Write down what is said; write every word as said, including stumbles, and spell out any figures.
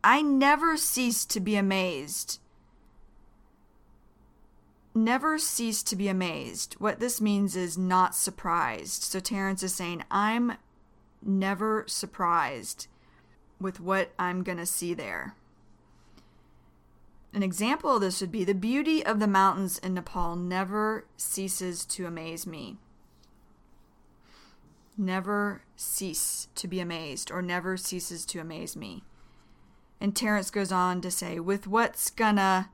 I never cease to be amazed. Never cease to be amazed. What this means is not surprised. So Terence is saying, I'm never surprised with what I'm going to see there. An example of this would be the beauty of the mountains in Nepal never ceases to amaze me. Never cease to be amazed, or never ceases to amaze me. And Terence goes on to say, with what's gonna